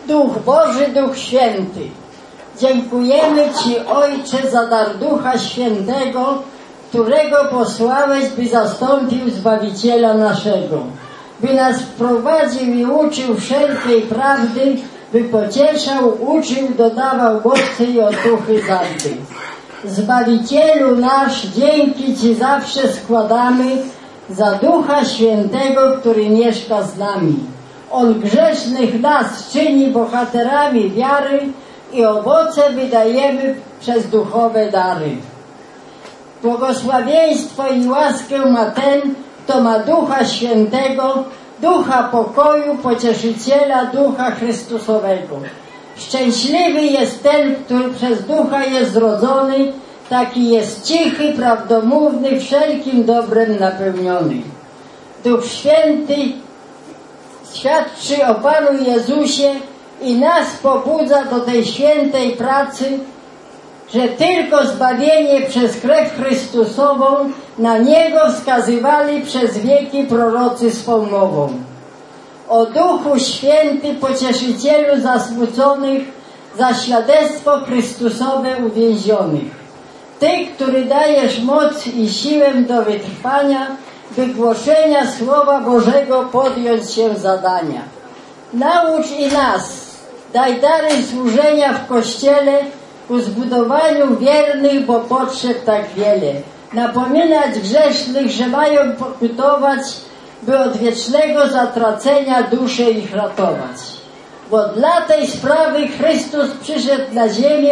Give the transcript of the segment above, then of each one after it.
Duch Boży, Duch Święty, dziękujemy Ci, Ojcze, za dar Ducha Świętego, którego posłałeś, by zastąpił Zbawiciela naszego, by nas wprowadził i uczył wszelkiej prawdy, by pocieszał, uczył, dodawał mocy i otuchy zadby. Zbawicielu nasz, dzięki Ci zawsze składamy za Ducha Świętego, który mieszka z nami. On grzesznych nas czyni bohaterami wiary i owoce wydajemy przez duchowe dary. Błogosławieństwo i łaskę ma ten, kto ma Ducha Świętego, Ducha pokoju, Pocieszyciela, Ducha Chrystusowego. Szczęśliwy jest ten, który przez Ducha jest zrodzony, taki jest cichy, prawdomówny, wszelkim dobrem napełniony. Duch Święty świadczy o Panu Jezusie i nas pobudza do tej świętej pracy, że tylko zbawienie przez krew Chrystusową na Niego wskazywali przez wieki prorocy swą mową. O Duchu Święty, Pocieszycielu zasmuconych, za świadectwo Chrystusowe uwięzionych. Ty, który dajesz moc i siłę do wytrwania, by głoszenia Słowa Bożego podjąć się zadania. Naucz i nas, daj dary służenia w Kościele ku zbudowaniu wiernych, bo potrzeb tak wiele. Napominać grzesznych, że mają pokutować, by od wiecznego zatracenia duszę ich ratować. Bo dla tej sprawy Chrystus przyszedł na ziemię,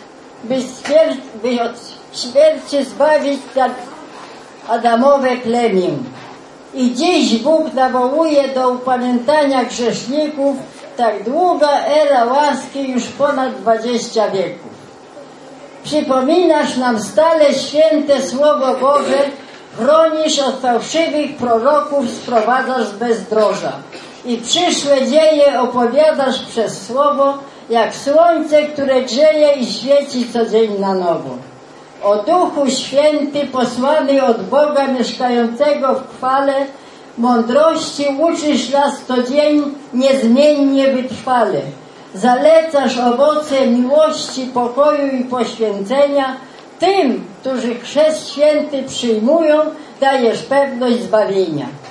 by od śmierci zbawić Adamowe plemię. I dziś Bóg nawołuje do upamiętania grzeszników, tak długa era łaski, już ponad 20 wieków. Przypominasz nam stale święte Słowo Boże, chronisz od fałszywych proroków, sprowadzasz z bezdroża i przyszłe dzieje opowiadasz przez Słowo, jak słońce, które grzeje i świeci co dzień na nowo. O Duchu Święty, posłany od Boga mieszkającego w chwale, mądrości uczysz nas co dzień niezmiennie wytrwale. Zalecasz owoce miłości, pokoju i poświęcenia. Tym, którzy chrzest święty przyjmują, dajesz pewność zbawienia.